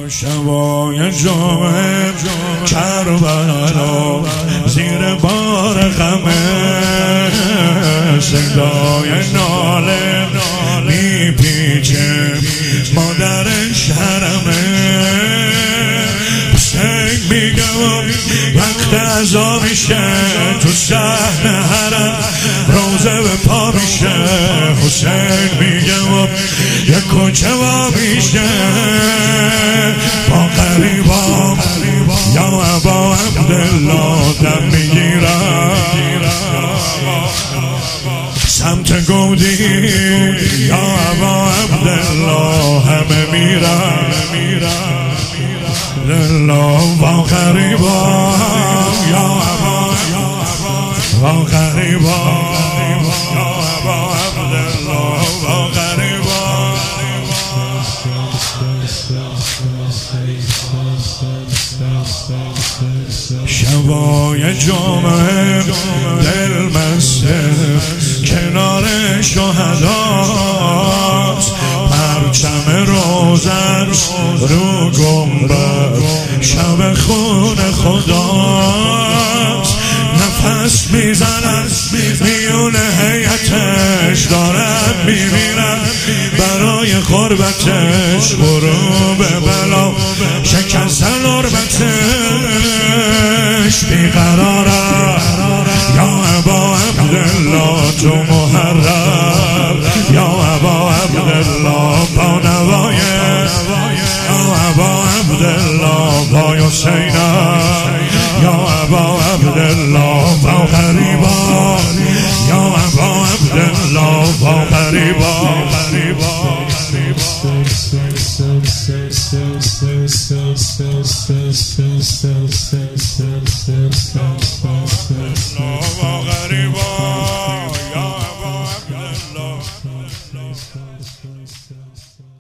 شبای جمعه کربلا زیر بار غمه صدای ناله میپیچه مادرش حرمه حسین میگم وقت عزا میشه تو صحن حرم روزه به پا میشه حسین میگم یک کوچه وا میشه با غریبا یا ابا عبدالله دم میگیرم سمت گودی یا ابا عبدالله همه میرم لله با غریبا یا ابا با غریبا یا ابا عبدالله با غریبا شبای جمعه دل مسته کنار شهداست پرچم روزن رو گنبد شب خون خداست نفس میزنن میون هیئتش دارن میمیرن برای قربتش غروب بلا شکستن غربتش بیقرارم یا ابا عبدالله تو محرم یا ابا عبدالله با نوای یا ابا عبدالله با حسینم یا ابا عبدالله با غریبا یا ابا عبدالله با غریبا